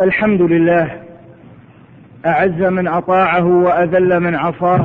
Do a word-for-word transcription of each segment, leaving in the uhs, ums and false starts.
الحمد لله، أعز من أطاعه وأذل من عصاه،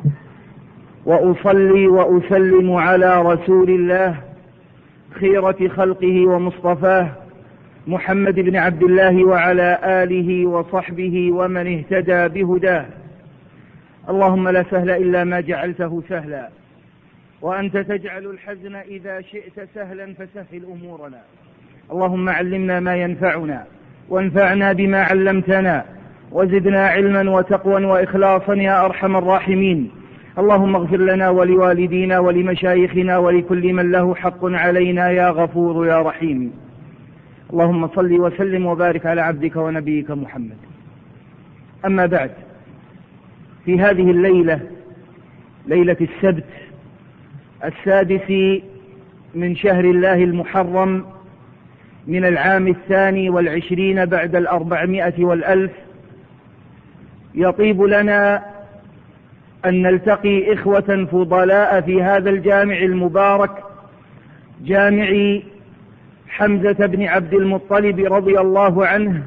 وأصلي وأسلم على رسول الله خيرة خلقه ومصطفاه محمد بن عبد الله وعلى آله وصحبه ومن اهتدى بهداه. اللهم لا سهل إلا ما جعلته سهلا، وأنت تجعل الحزن إذا شئت سهلا، فسهل أمورنا. اللهم علمنا ما ينفعنا، وانفعنا بما علمتنا، وزدنا علما وتقوى وإخلاصا يا أرحم الراحمين. اللهم اغفر لنا ولوالدينا ولمشايخنا ولكل من له حق علينا يا غفور يا رحيم. اللهم صل وسلم وبارك على عبدك ونبيك محمد. أما بعد، في هذه الليلة، ليلة السبت السادس من شهر الله المحرم من العام الثاني والعشرين بعد الأربعمائة والألف، يطيب لنا أن نلتقي إخوة فضلاء في هذا الجامع المبارك، جامع حمزة بن عبد المطلب رضي الله عنه،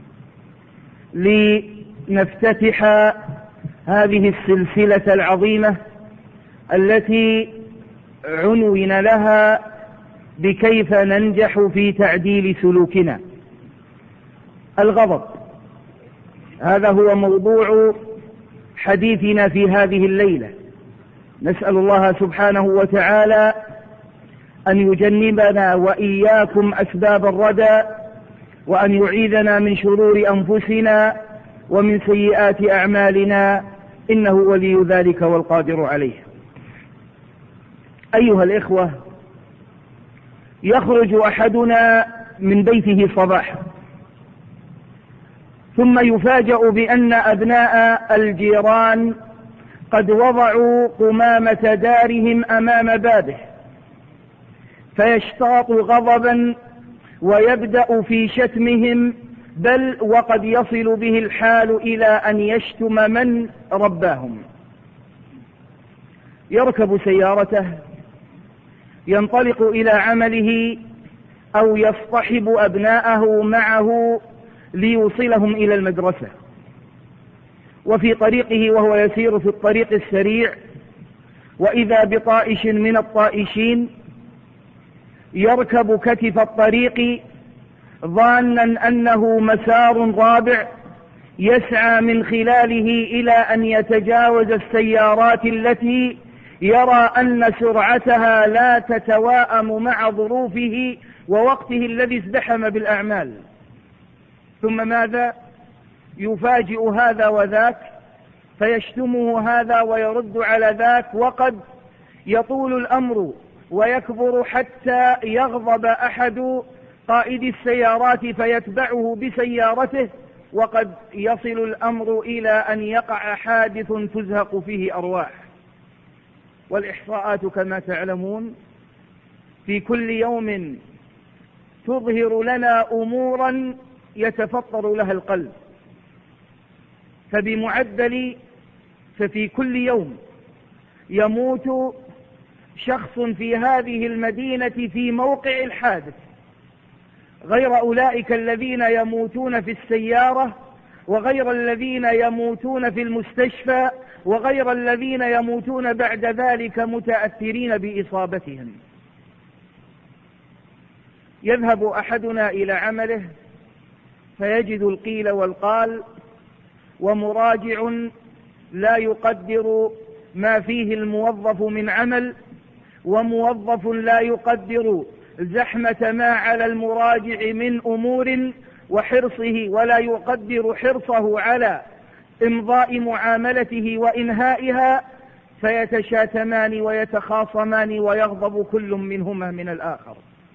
لنفتتح هذه السلسلة العظيمة التي عنون لها بكيف ننجح في تعديل سلوكنا. الغضب، هذا هو موضوع حديثنا في هذه الليلة. نسأل الله سبحانه وتعالى أن يجنبنا وإياكم أسباب الردى، وأن يعيذنا من شرور أنفسنا ومن سيئات أعمالنا، إنه ولي ذلك والقادر عليه. أيها الإخوة، يخرج أحدنا من بيته صباحا، ثم يفاجأ بأن أبناء الجيران قد وضعوا قمامة دارهم أمام بابه، فيشتاط غضبا ويبدأ في شتمهم، بل وقد يصل به الحال إلى أن يشتم من رباهم. يركب سيارته، ينطلق إلى عمله، أو يصطحب أبناءه معه ليوصلهم إلى المدرسة، وفي طريقه وهو يسير في الطريق السريع، وإذا بطائش من الطائشين يركب كتف الطريق ظانا أنه مسار رابع يسعى من خلاله إلى أن يتجاوز السيارات التي يرى أن سرعتها لا تتواءم مع ظروفه ووقته الذي ازدحم بالأعمال. ثم ماذا؟ يفاجئ هذا وذاك، فيشتمه هذا ويرد على ذاك، وقد يطول الأمر ويكبر حتى يغضب أحد قائد السيارات فيتبعه بسيارته، وقد يصل الأمر إلى أن يقع حادث تزهق فيه أرواح. والإحصاءات كما تعلمون في كل يوم تظهر لنا أمورا يتفطر لها القلب، فبمعدل ففي كل يوم يموت شخص في هذه المدينة في موقع الحادث، غير أولئك الذين يموتون في السيارة، وغير الذين يموتون في المستشفى، وغير الذين يموتون بعد ذلك متأثرين بإصابتهم. يذهب أحدنا إلى عمله فيجد القيل والقال، ومراجع لا يقدر ما فيه الموظف من عمل، وموظف لا يقدر زحمة ما على المراجع من أمور وحرصه، ولا يقدر حرصه على إمضاء معاملته وإنهائها، فيتشاتمان ويتخاصمان ويغضب كل منهما من الآخر.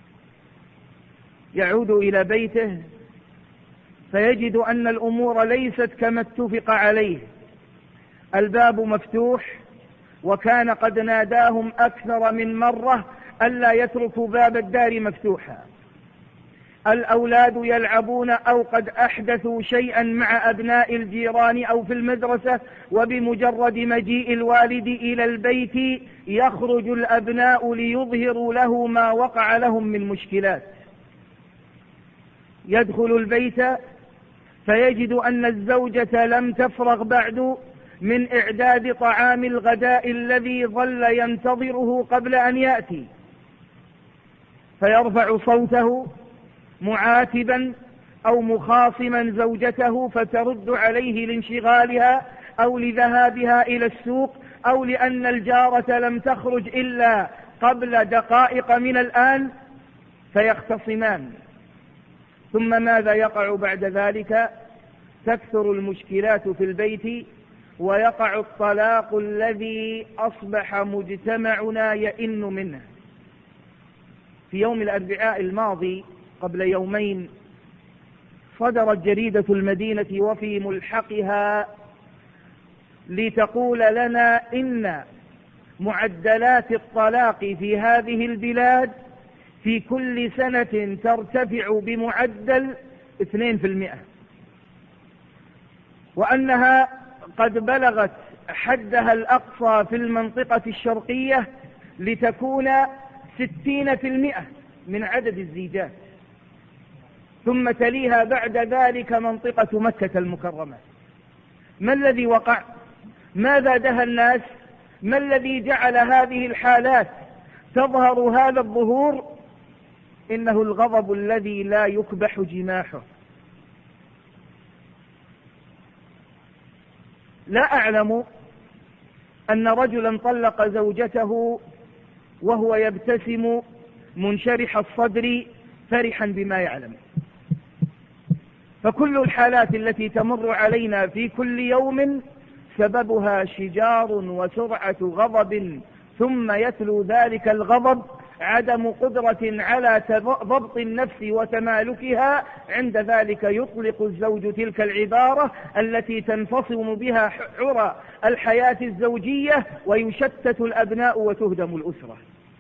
يعود إلى بيته فيجد أن الأمور ليست كما اتفق عليه. الباب مفتوح، وكان قد ناداهم أكثر من مرة ألا يتركوا باب الدار مفتوحا. الأولاد يلعبون أو قد أحدثوا شيئا مع أبناء الجيران أو في المدرسة، وبمجرد مجيء الوالد إلى البيت يخرج الأبناء ليظهروا له ما وقع لهم من مشكلات. يدخل البيت فيجد أن الزوجة لم تفرغ بعد من إعداد طعام الغداء الذي ظل ينتظره قبل أن يأتي، فيرفع صوته معاتبا أو مخاصما زوجته، فترد عليه لانشغالها أو لذهابها إلى السوق أو لأن الجارة لم تخرج إلا قبل دقائق من الآن، فيختصمان. ثم ماذا يقع بعد ذلك؟ تكثر المشكلات في البيت، ويقع الطلاق الذي أصبح مجتمعنا يئن منه. في يوم الأربعاء الماضي قبل يومين صدرت جريدة المدينة وفي ملحقها لتقول لنا إن معدلات الطلاق في هذه البلاد في كل سنة ترتفع بمعدل اثنين في المئة، وأنها قد بلغت حدها الأقصى في المنطقة الشرقية لتكون ستين في المئة من عدد الزيجات، ثم تليها بعد ذلك منطقة مكة المكرمة. ما الذي وقع؟ ماذا دهى الناس؟ ما الذي جعل هذه الحالات تظهر هذا الظهور؟ إنه الغضب الذي لا يكبح جماحه. لا أعلم أن رجلا طلق زوجته وهو يبتسم منشرح الصدر فرحا بما يعلم. فكل الحالات التي تمر علينا في كل يوم سببها شجار وسرعة غضب، ثم يتلو ذلك الغضب عدم قدرة على ضبط النفس وتمالكها. عند ذلك يطلق الزوج تلك العبارة التي تنفصم بها عرى الحياة الزوجية، ويشتت الأبناء وتهدم الأسرة.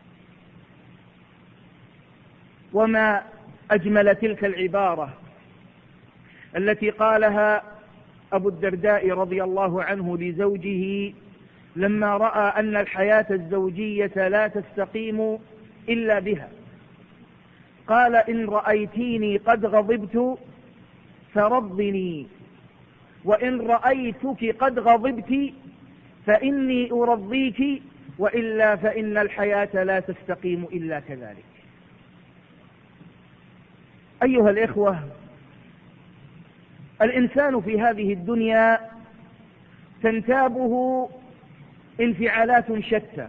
وما أجمل تلك العبارة التي قالها أبو الدرداء رضي الله عنه لزوجه لما رأى أن الحياة الزوجية لا تستقيم إلا بها. قال: إن رأيتيني قد غضبت فرضني، وإن رأيتك قد غضبت فإني أرضيك، وإلا فإن الحياة لا تستقيم إلا كذلك. أيها الإخوة، الإنسان في هذه الدنيا تنتابه انفعالات شتى،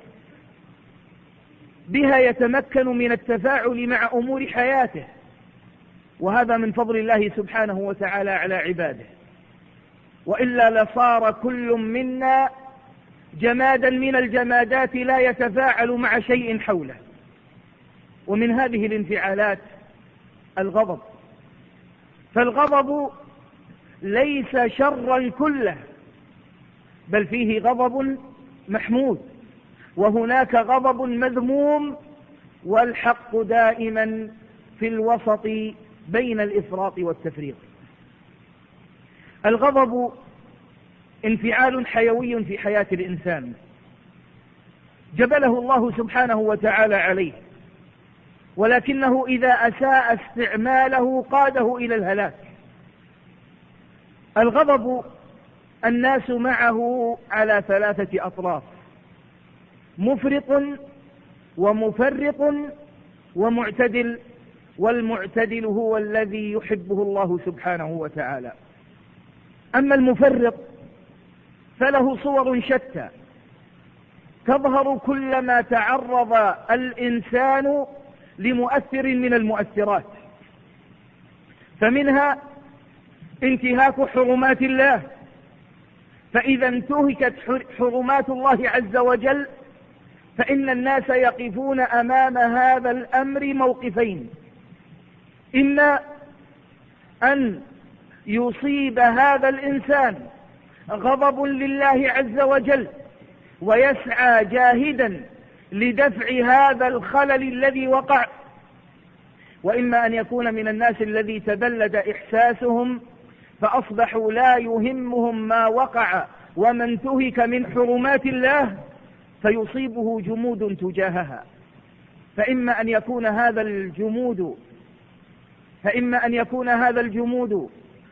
بها يتمكن من التفاعل مع أمور حياته، وهذا من فضل الله سبحانه وتعالى على عباده، وإلا لصار كل منا جمادا من الجمادات لا يتفاعل مع شيء حوله. ومن هذه الانفعالات الغضب، فالغضب ليس شرا كله، بل فيه غضب محمود، وهناك غضب مذموم، والحق دائما في الوسط بين الإفراط والتفريط. الغضب انفعال حيوي في حياة الإنسان جبله الله سبحانه وتعالى عليه، ولكنه إذا أساء استعماله قاده إلى الهلاك. الغضب الناس معه على ثلاثة أطراف: مفرط ومفرط ومعتدل، والمعتدل هو الذي يحبه الله سبحانه وتعالى. أما المفرط فله صور شتى تظهر كلما تعرض الإنسان لمؤثر من المؤثرات، فمنها انتهاك حرمات الله، فإذا انتهكت حرمات الله عز وجل فإن الناس يقفون أمام هذا الأمر موقفين: إما أن يصيب هذا الإنسان غضب لله عز وجل ويسعى جاهدا لدفع هذا الخلل الذي وقع، وإما أن يكون من الناس الذي تبلد إحساسهم فأصبحوا لا يهمهم ما وقع وما انتهك من حرمات الله، فيصيبه جمود تجاهها. فإما أن يكون هذا الجمود فإما أن يكون هذا الجمود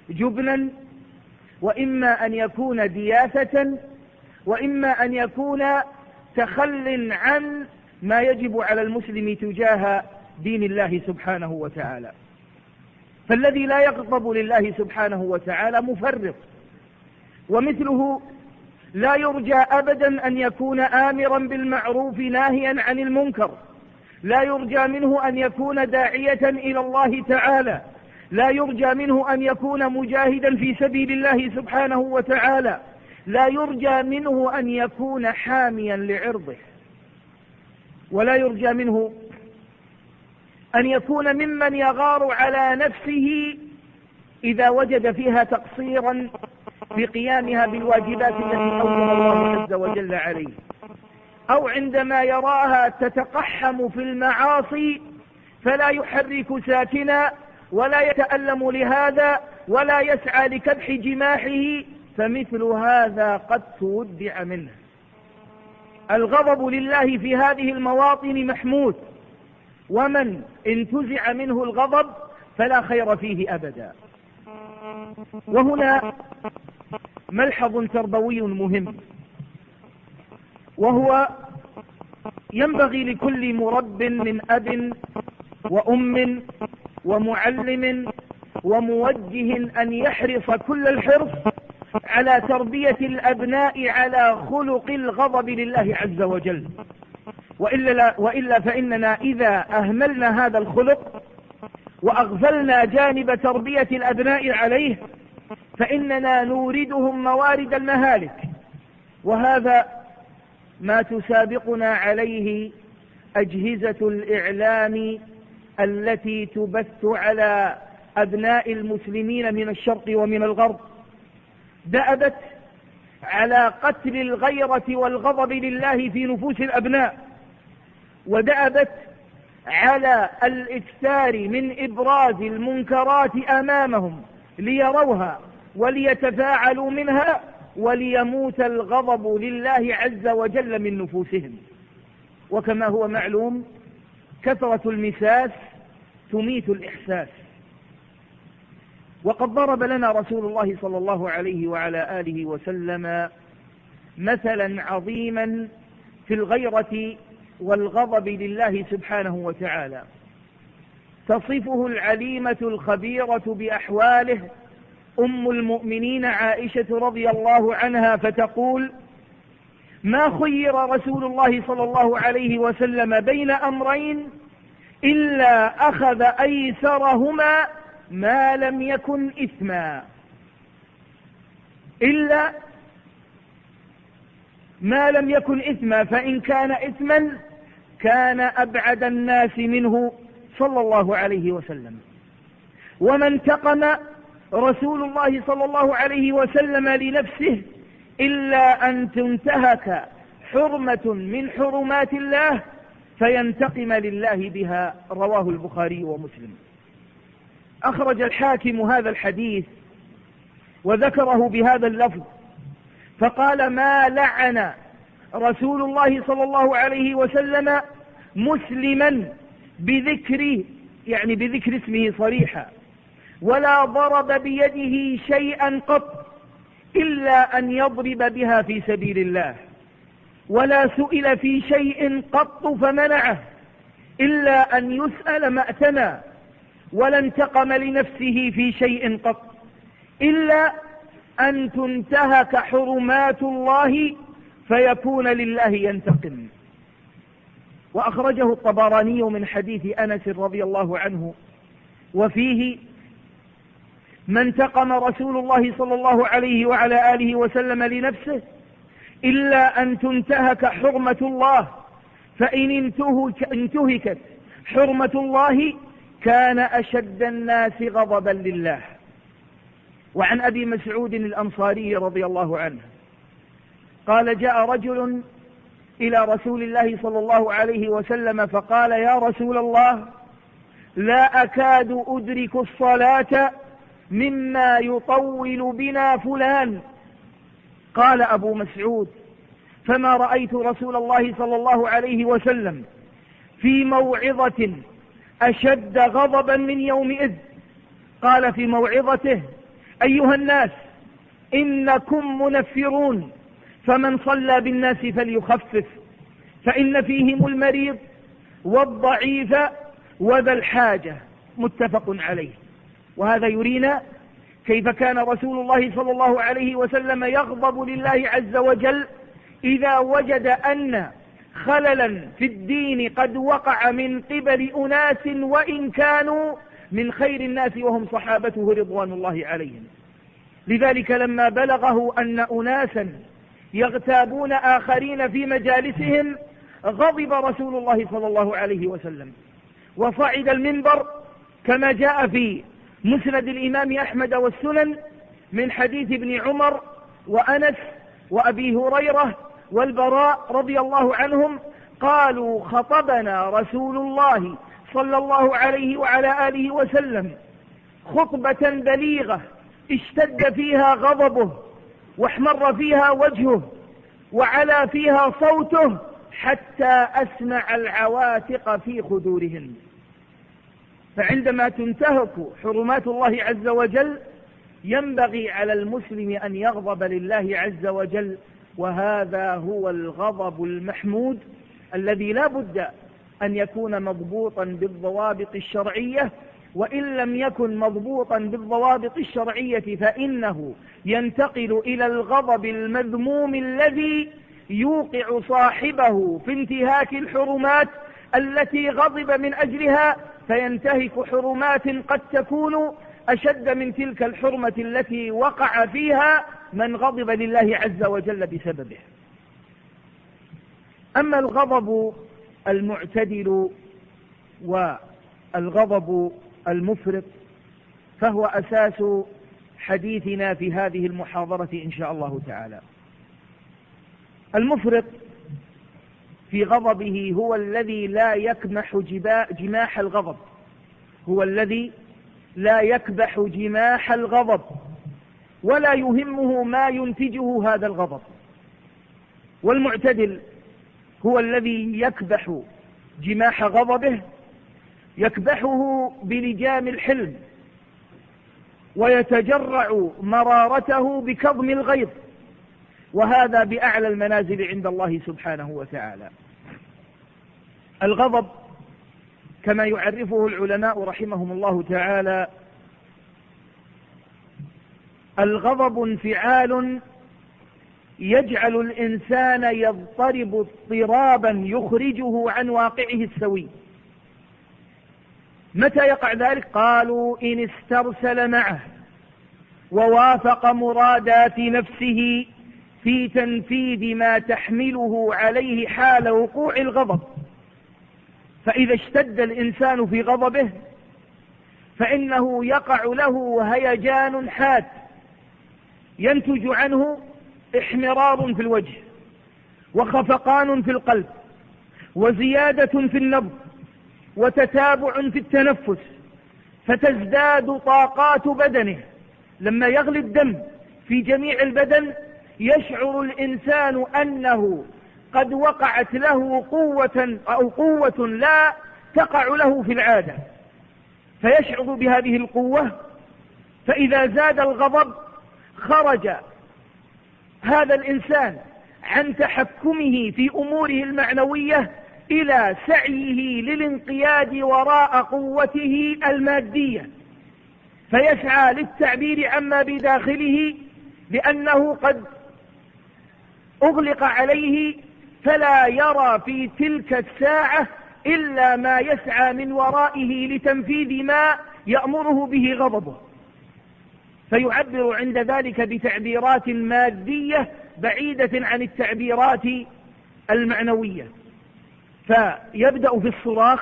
جبنا، وإما أن يكون دياثة، وإما أن يكون تخل عن ما يجب على المسلم تجاه دين الله سبحانه وتعالى. فالذي لا يغضب لله سبحانه وتعالى مفرط، ومثله لا يرجى أبدا أن يكون آمرا بالمعروف ناهيا عن المنكر، لا يرجى منه أن يكون داعية إلى الله تعالى، لا يرجى منه أن يكون مجاهدا في سبيل الله سبحانه وتعالى، لا يرجى منه أن يكون حاميا لعرضه، ولا يرجى منه أن يكون ممن يغار على نفسه إذا وجد فيها تقصيرا بقيامها بالواجبات التي أوجب الله عز وجل عليه، أو عندما يراها تتقحم في المعاصي فلا يحرك ساكنا ولا يتألم لهذا ولا يسعى لكبح جماحه، فمثل هذا قد تودع منه. الغضب لله في هذه المواطن محمود، ومن انتزع منه الغضب فلا خير فيه أبدا. وهنا ملحظ تربوي مهم، وهو ينبغي لكل مرب من أب وأم ومعلم وموجه أن يحرص كل الحرص على تربية الأبناء على خلق الغضب لله عز وجل، وإلا, لا وإلا فإننا إذا أهملنا هذا الخلق وأغفلنا جانب تربية الأبناء عليه فإننا نوردهم موارد المهالك، وهذا ما تسابقنا عليه أجهزة الإعلام التي تبث على أبناء المسلمين من الشرق ومن الغرب، دأبت على قتل الغيرة والغضب لله في نفوس الأبناء، ودأبت على الإكثار من إبراز المنكرات أمامهم ليروها وليتفاعلوا منها وليموت الغضب لله عز وجل من نفوسهم. وكما هو معلوم كثرة المساس تميت الإحساس، وقد ضرب لنا رسول الله صلى الله عليه وعلى آله وسلم مثلا عظيما في الغيرة والغضب لله سبحانه وتعالى، تصفه العليمة الخبيرة بأحواله أم المؤمنين عائشة رضي الله عنها فتقول: ما خير رسول الله صلى الله عليه وسلم بين أمرين إلا أخذ أيسرهما ما لم يكن إثما، إلا ما لم يكن إثما، فإن كان إثما كان أبعد الناس منه صلى الله عليه وسلم. وما انتقم رسول الله صلى الله عليه وسلم لنفسه إلا أن تنتهك حرمة من حرمات الله فينتقم لله بها، رواه البخاري ومسلم. أخرج الحاكم هذا الحديث وذكره بهذا اللفظ فقال: ما لعن رسول الله صلى الله عليه وسلم مسلما بذكر يعني بذكر اسمه صريحا، ولا ضرب بيده شيئا قط إلا أن يضرب بها في سبيل الله، ولا سئل في شيء قط فمنعه إلا أن يسأل ما ائتمى، ولا انتقم لنفسه في شيء قط إلا أن تنتهك حرمات الله فيكون لله ينتقم. وأخرجه الطبراني من حديث أنس رضي الله عنه وفيه: ما انتقم رسول الله صلى الله عليه وعلى آله وسلم لنفسه إلا أن تنتهك حرمة الله، فإن انتهكت حرمة الله كان أشد الناس غضبا لله. وعن أبي مسعود الأنصاري رضي الله عنه قال: جاء رجل إلى رسول الله صلى الله عليه وسلم فقال: يا رسول الله، لا أكاد أدرك الصلاة مما يطول بنا فلان. قال أبو مسعود: فما رأيت رسول الله صلى الله عليه وسلم في موعظة أشد غضبا من يومئذ. قال: في موعظته أيها الناس إنكم منفرون، فمن صلى بالناس فليخفف، فإن فيهم المريض والضعيف وذا الحاجة. متفق عليه. وهذا يرينا كيف كان رسول الله صلى الله عليه وسلم يغضب لله عز وجل إذا وجد أن خللا في الدين قد وقع من قبل أناس وإن كانوا من خير الناس وهم صحابته رضوان الله عليهم. لذلك لما بلغه أن أناسا يغتابون آخرين في مجالسهم غضب رسول الله صلى الله عليه وسلم وصعد المنبر كما جاء في مسند الإمام أحمد والسنن من حديث ابن عمر وأنس وأبي هريرة والبراء رضي الله عنهم قالوا خطبنا رسول الله صلى الله عليه وعلى آله وسلم خطبة بليغة اشتد فيها غضبه واحمر فيها وجهه وعلى فيها صوته حتى أسمع العواتق في خدورهن. فعندما تنتهك حرمات الله عز وجل ينبغي على المسلم أن يغضب لله عز وجل، وهذا هو الغضب المحمود الذي لا بد أن يكون مضبوطا بالضوابط الشرعية، وإن لم يكن مضبوطا بالضوابط الشرعية فإنه ينتقل إلى الغضب المذموم الذي يوقع صاحبه في انتهاك الحرمات التي غضب من أجلها، فينتهك حرمات قد تكون أشد من تلك الحرمة التي وقع فيها من غضب لله عز وجل بسببه. أما الغضب المعتدل والغضب المفرط فهو أساس حديثنا في هذه المحاضرة إن شاء الله تعالى. المفرط في غضبه هو الذي لا يكمح جماح الغضب، هو الذي لا يكبح جماح الغضب ولا يهمه ما ينتجه هذا الغضب. والمعتدل هو الذي يكبح جماح غضبه، يكبحه بلجام الحلم ويتجرع مرارته بكظم الغيظ، وهذا بأعلى المنازل عند الله سبحانه وتعالى. الغضب كما يعرفه العلماء رحمهم الله تعالى الغضب انفعال يجعل الإنسان يضطرب اضطرابا يخرجه عن واقعه السوي. متى يقع ذلك؟ قالوا إن استرسل معه ووافق مرادات نفسه في تنفيذ ما تحمله عليه حال وقوع الغضب. فإذا اشتد الإنسان في غضبه فإنه يقع له هيجان حاد ينتج عنه احمرار في الوجه وخفقان في القلب وزيادة في النبض وتتابع في التنفس، فتزداد طاقات بدنه. لما يغلي الدم في جميع البدن يشعر الإنسان أنه قد وقعت له قوة أو قوة لا تقع له في العادة، فيشعر بهذه القوة. فإذا زاد الغضب خرج هذا الإنسان عن تحكمه في أموره المعنوية إلى سعيه للانقياد وراء قوته المادية، فيسعى للتعبير عما بداخله لأنه قد أغلق عليه، فلا يرى في تلك الساعة إلا ما يسعى من ورائه لتنفيذ ما يأمره به غضبه، فيعبر عند ذلك بتعبيرات مادية بعيدة عن التعبيرات المعنوية. فيبدأ في الصراخ،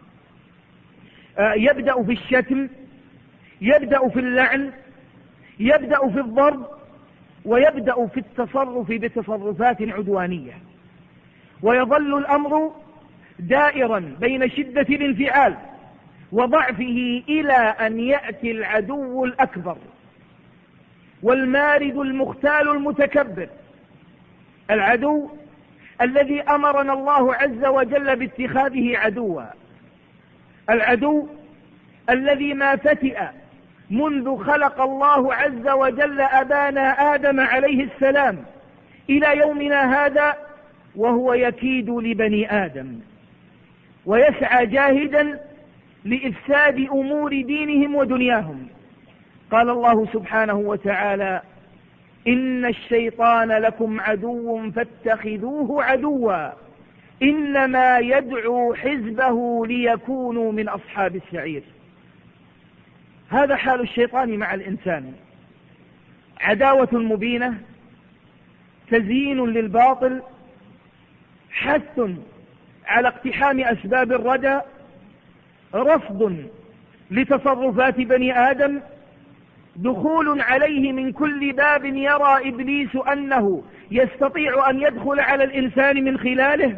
يبدأ في الشتم، يبدأ في اللعن، يبدأ في الضرب، ويبدأ في التصرف بتصرفات عدوانية، ويظل الأمر دائرا بين شدة الانفعال وضعفه إلى أن يأتي العدو الأكبر والمارد المختال المتكبر، العدو الذي أمرنا الله عز وجل باتخاذه عدوا، العدو الذي ما فتئ منذ خلق الله عز وجل أبانا آدم عليه السلام إلى يومنا هذا، وهو يكيد لبني آدم ويسعى جاهدا لإفساد أمور دينهم ودنياهم. قال الله سبحانه وتعالى: إن الشيطان لكم عدو فاتخذوه عدوا إنما يدعو حزبه ليكونوا من أصحاب السعير. هذا حال الشيطان مع الإنسان: عداوة مبينة، تزيين للباطل، حث على اقتحام أسباب الردى، رفض لتصرفات بني آدم، دخول عليه من كل باب يرى إبليس أنه يستطيع أن يدخل على الإنسان من خلاله،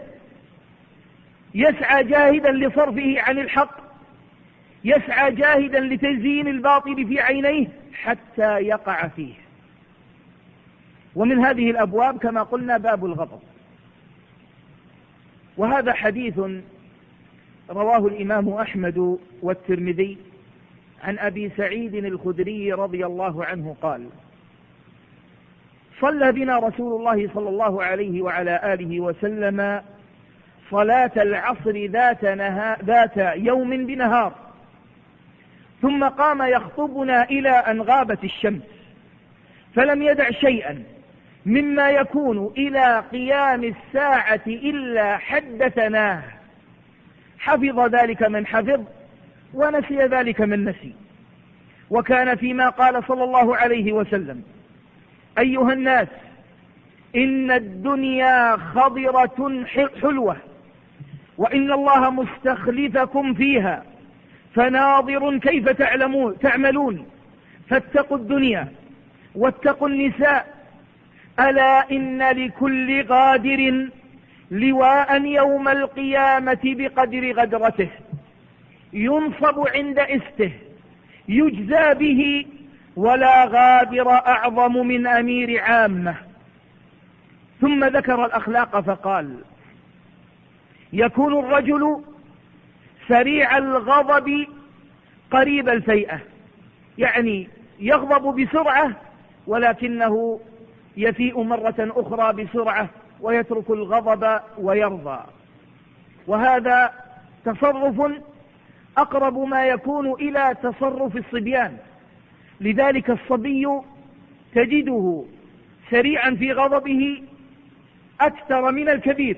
يسعى جاهدا لصرفه عن الحق، يسعى جاهدا لتزيين الباطل في عينيه حتى يقع فيه. ومن هذه الأبواب كما قلنا باب الغضب، وهذا حديث رواه الإمام أحمد والترمذي عن أبي سعيد الخدري رضي الله عنه قال: صلى بنا رسول الله صلى الله عليه وعلى آله وسلم صلاة العصر ذات, نها ذات يوم بنهار، ثم قام يخطبنا إلى أن غابت الشمس، فلم يدع شيئا مما يكون إلى قيام الساعة إلا حدثناه، حفظ ذلك من حفظ ونسي ذلك من نسي. وكان فيما قال صلى الله عليه وسلم: أيها الناس، إن الدنيا خضرة حلوة، وإن الله مستخلفكم فيها، فناظر كيف تعلمون تعملون، فاتقوا الدنيا واتقوا النساء، ألا إن لكل غادر لواء يوم القيامة بقدر غدرته، ينصب عند إسته، يجزى به، ولا غادر أعظم من أمير عامة. ثم ذكر الأخلاق فقال: يكون الرجل سريع الغضب قريب الفيئة، يعني يغضب بسرعة ولكنه يفيء مرة أخرى بسرعة ويترك الغضب ويرضى. وهذا تصرف أقرب ما يكون إلى تصرف الصبيان، لذلك الصبي تجده سريعا في غضبه أكثر من الكبير،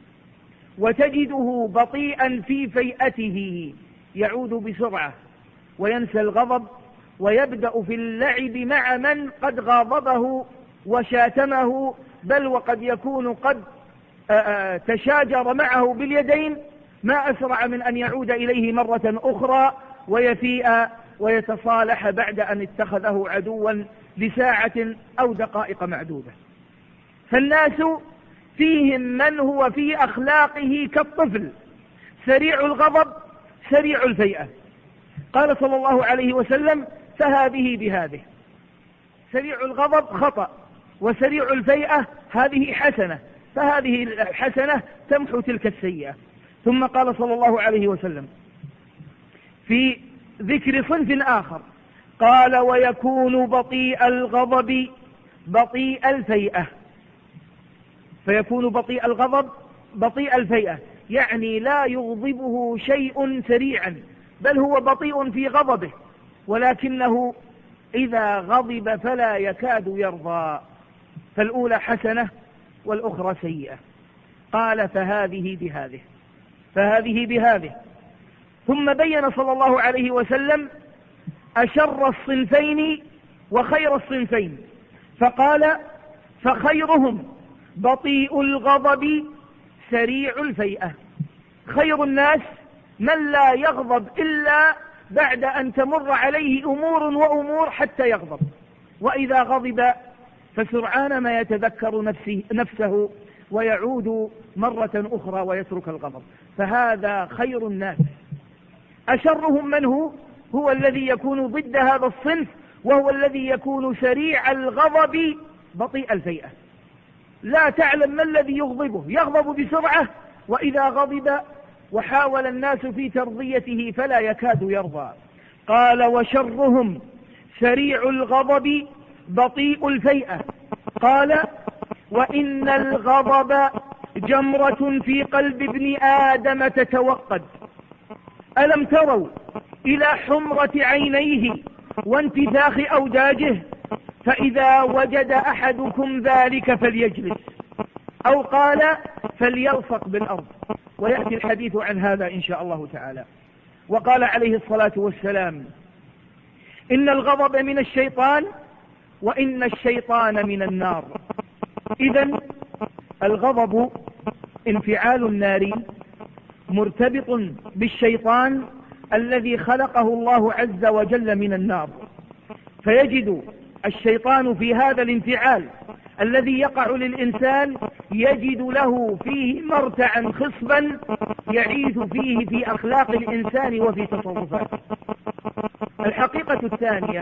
وتجده بطيئا في فيئته، يعود بسرعة وينسى الغضب ويبدأ في اللعب مع من قد غاضبه وشاتمه، بل وقد يكون قد تشاجر معه باليدين، ما أسرع من أن يعود إليه مرة أخرى ويفيء ويتصالح بعد أن اتخذه عدوا لساعة أو دقائق معدودة. فالناس فيهم من هو في أخلاقه كالطفل، سريع الغضب سريع الفيئة. قال صلى الله عليه وسلم: فهذه بهذه. سريع الغضب خطأ، وسريع الفيئة هذه حسنة، فهذه الحسنة تمحو تلك السيئة. ثم قال صلى الله عليه وسلم في ذكر صنف آخر، قال: ويكون بطيء الغضب بطيء الفيئة. فيكون بطيء الغضب بطيء الفيئة، يعني لا يغضبه شيء سريعا، بل هو بطيء في غضبه، ولكنه إذا غضب فلا يكاد يرضى. فالأولى حسنة والأخرى سيئة. قال: فهذه بهذه، فهذه بهذه. ثم بين صلى الله عليه وسلم أشر الصنفين وخير الصنفين، فقال: فخيرهم بطيء الغضب سريع الفيئة. خير الناس من لا يغضب إلا بعد أن تمر عليه أمور وأمور حتى يغضب، وإذا غضب فسرعان ما يتذكر نفسه, نفسه ويعود مرة أخرى ويترك الغضب. فهذا خير الناس. أشرهم من هو؟ هو الذي يكون ضد هذا الصنف، وهو الذي يكون سريع الغضب بطيء الفيئة. لا تعلم ما الذي يغضبه، يغضب بسرعة، وإذا غضب وحاول الناس في ترضيته فلا يكاد يرضى. قال: وشرهم سريع الغضب بطيء الفيئة. قال وإن الغضب جمرة في قلب ابن آدم تتوقد. ألم تروا إلى حمرة عينيه وانتفاخ أوداجه؟ فإذا وجد أحدكم ذلك فليجلس، أو قال فليلصق بالأرض، ويأتي الحديث عن هذا إن شاء الله تعالى. وقال عليه الصلاة والسلام إن الغضب من الشيطان وإن الشيطان من النار. إذن الغضب انفعال ناري مرتبط بالشيطان الذي خلقه الله عز وجل من النار، فيجد الشيطان في هذا الانفعال الذي يقع للإنسان يجد له فيه مرتعا خصبا يعيث فيه في أخلاق الإنسان وفي تصرفاته. الحقيقة الثانية،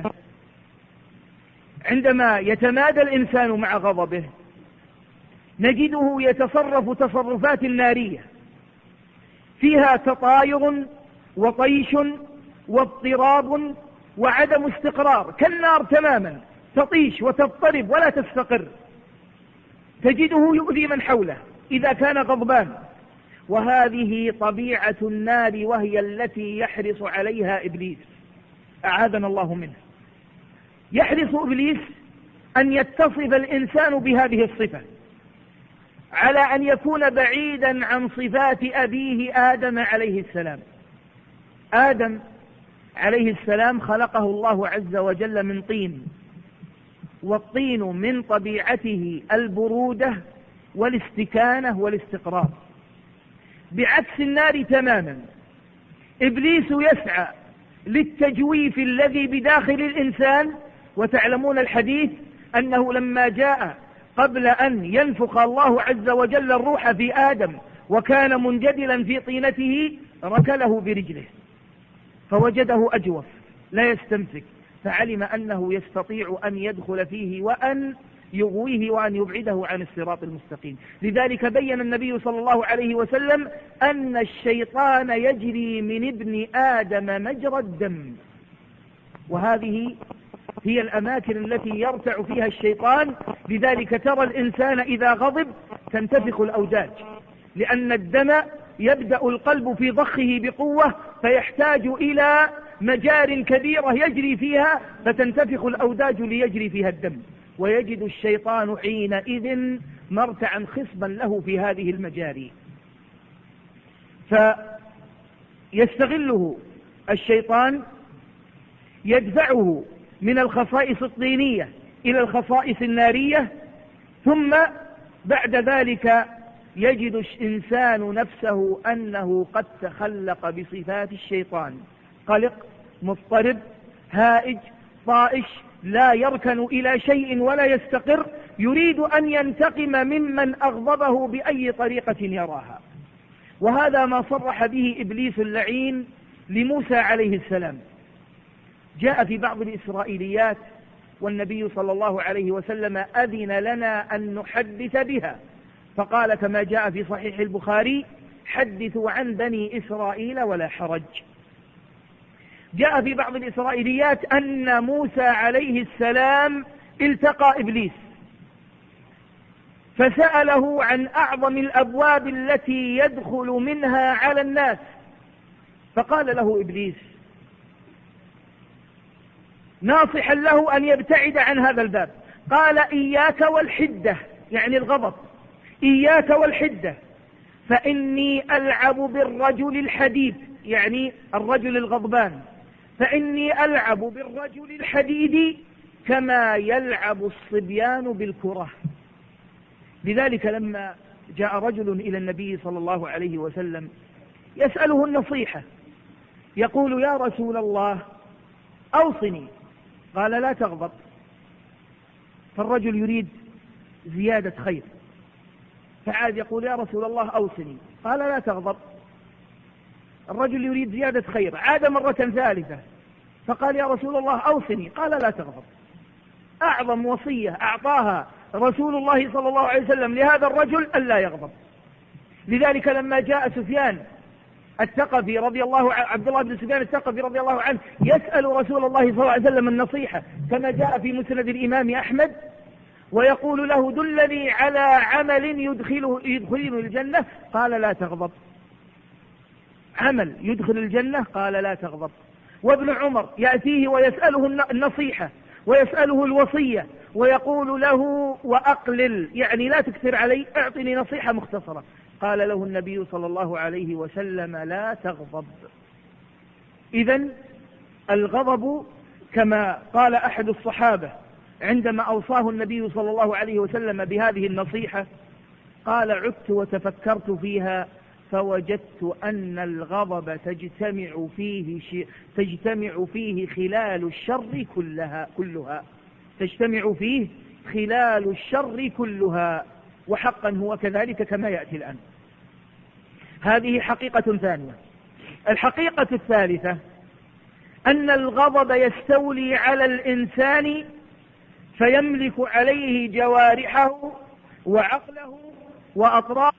عندما يتمادى الإنسان مع غضبه نجده يتصرف تصرفات نارية فيها تطاير وطيش واضطراب وعدم استقرار، كالنار تماما، تطيش وتضطرب ولا تستقر. تجده يؤذي من حوله إذا كان غضبان، وهذه طبيعة النار وهي التي يحرص عليها إبليس، أعاذنا الله منه. يحرص إبليس أن يتصف الإنسان بهذه الصفة، على أن يكون بعيدا عن صفات أبيه آدم عليه السلام. آدم عليه السلام خلقه الله عز وجل من طين، والطين من طبيعته البرودة والاستكانة والاستقرار، بعكس النار تماما. إبليس يسعى للتجويف الذي بداخل الإنسان، وتعلمون الحديث أنه لما جاء قبل أن ينفخ الله عز وجل الروح في آدم وكان منجدلا في طينته ركله برجله فوجده أجوف لا يستمسك، فعلم أنه يستطيع أن يدخل فيه وأن يغويه وأن يبعده عن الصراط المستقيم. لذلك بين النبي صلى الله عليه وسلم أن الشيطان يجري من ابن آدم مجرى الدم، وهذه هي الأماكن التي يرتع فيها الشيطان. لذلك ترى الإنسان إذا غضب تنتفخ الأوداج، لأن الدم يبدأ القلب في ضخه بقوة فيحتاج إلى مجار كبيرة يجري فيها فتنتفخ الأوداج ليجري فيها الدم، ويجد الشيطان حينئذ مرتعا خصبا له في هذه المجاري، فيستغله الشيطان، يدفعه من الخصائص الطينية إلى الخصائص النارية، ثم بعد ذلك يجد الإنسان نفسه أنه قد تخلق بصفات الشيطان، قلق، مضطرب، هائج، طائش، لا يركن إلى شيء ولا يستقر، يريد أن ينتقم ممن أغضبه بأي طريقة يراها. وهذا ما صرح به إبليس اللعين لموسى عليه السلام. جاء في بعض الإسرائيليات والنبي صلى الله عليه وسلم أذن لنا أن نحدث بها، فقال كما جاء في صحيح البخاري: حدثوا عن بني إسرائيل ولا حرج. جاء في بعض الإسرائيليات أن موسى عليه السلام التقى إبليس فسأله عن أعظم الأبواب التي يدخل منها على الناس، فقال له إبليس ناصحا له أن يبتعد عن هذا الباب، قال: إياك والحدة، يعني الغضب، إياك والحدة، فإني ألعب بالرجل الحديد، يعني الرجل الغضبان، فإني ألعب بالرجل الحديد كما يلعب الصبيان بالكرة. لذلك لما جاء رجل إلى النبي صلى الله عليه وسلم يسأله النصيحة، يقول: يا رسول الله أوصني. قال: لا تغضب. فالرجل يريد زيادة خير، فعاد يقول: يا رسول الله أوصني. قال: لا تغضب. الرجل يريد زيادة خير، عاد مرة ثالثة فقال: يا رسول الله أوصني. قال: لا تغضب. أعظم وصية أعطاها رسول الله صلى الله عليه وسلم لهذا الرجل ألا يغضب. لذلك لما جاء سفيان الثقفي رضي الله عنه، عبد الله بن سفيان الثقفي رضي الله عنه، يسأل رسول الله صلى الله عليه وسلم النصيحة كما جاء في مسند الإمام أحمد، ويقول له دلني على عمل يدخله يدخلني الجنة، قال لا تغضب. عمل يدخل الجنة قال لا تغضب. وابن عمر يأتيه ويسأله النصيحة ويسأله الوصية ويقول له وأقلل، يعني لا تكثر علي، اعطني نصيحة مختصرة. قال له النبي صلى الله عليه وسلم لا تغضب. إذن الغضب كما قال أحد الصحابة عندما أوصاه النبي صلى الله عليه وسلم بهذه النصيحة، قال عدت وتفكرت فيها فوجدت أن الغضب تجتمع فيه ش... تجتمع فيه خلال الشر كلها كلها تجتمع فيه خلال الشر كلها، وحقا هو كذلك كما يأتي الآن. هذه حقيقة ثانية. الحقيقة الثالثة أن الغضب يستولي على الإنسان فيملك عليه جوارحه وعقله وأطرافه،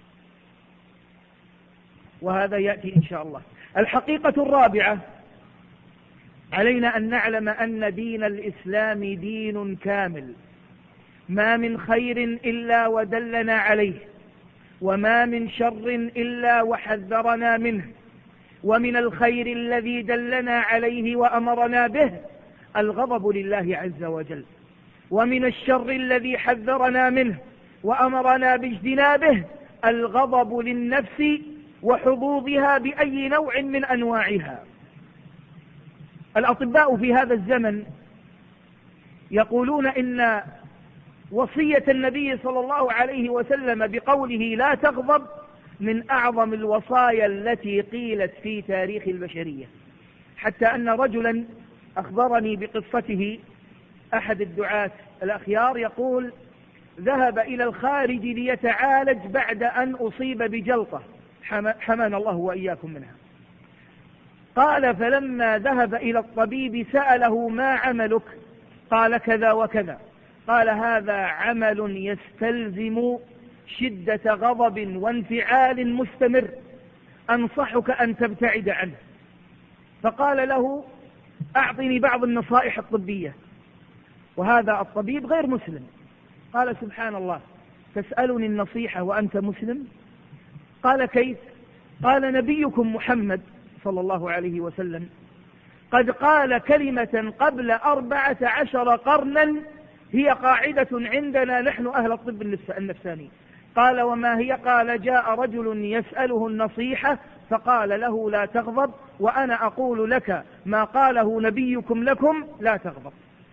وهذا يأتي إن شاء الله. الحقيقة الرابعة، علينا أن نعلم أن دين الإسلام دين كامل، ما من خير إلا ودلنا عليه، وما من شر إلا وحذرنا منه. ومن الخير الذي دلنا عليه وأمرنا به الغضب لله عز وجل، ومن الشر الذي حذرنا منه وأمرنا باجتنابه الغضب للنفس وحظوظها بأي نوع من أنواعها. الأطباء في هذا الزمن يقولون إن وصية النبي صلى الله عليه وسلم بقوله لا تغضب من أعظم الوصايا التي قيلت في تاريخ البشرية، حتى أن رجلا أخبرني بقصته، أحد الدعاة الأخيار، يقول ذهب إلى الخارج ليتعالج بعد أن أصيب بجلطة حمانا الله وإياكم منها. قال فلما ذهب إلى الطبيب سأله ما عملك؟ قال كذا وكذا. قال هذا عمل يستلزم شدة غضب وانفعال مستمر، أنصحك أن تبتعد عنه. فقال له أعطني بعض النصائح الطبية، وهذا الطبيب غير مسلم. قال سبحان الله، تسألني النصيحة وأنت مسلم؟ قال كيف؟ قال نبيكم محمد صلى الله عليه وسلم قد قال كلمة قبل أربعة عشر قرنا هي قاعدة عندنا نحن أهل الطب النفساني. قال وما هي؟ قال جاء رجل يسأله النصيحة فقال له لا تغضب، وأنا أقول لك ما قاله نبيكم لكم لا تغضب،